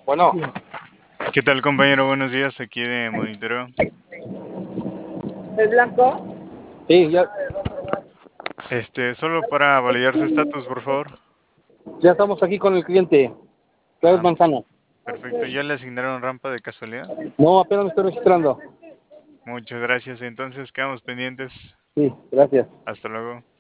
Bueno, ¿Qué tal, compañero? Buenos días, aquí de monitoreo. ¿Es blanco? sí, Solo para validar su estatus, por favor. ya estamos aquí con el cliente, Claudio Ah, Manzano. perfecto. ¿Ya le asignaron rampa de casualidad? No, apenas me estoy registrando. Muchas gracias. Entonces, quedamos pendientes. Sí, gracias. Hasta luego.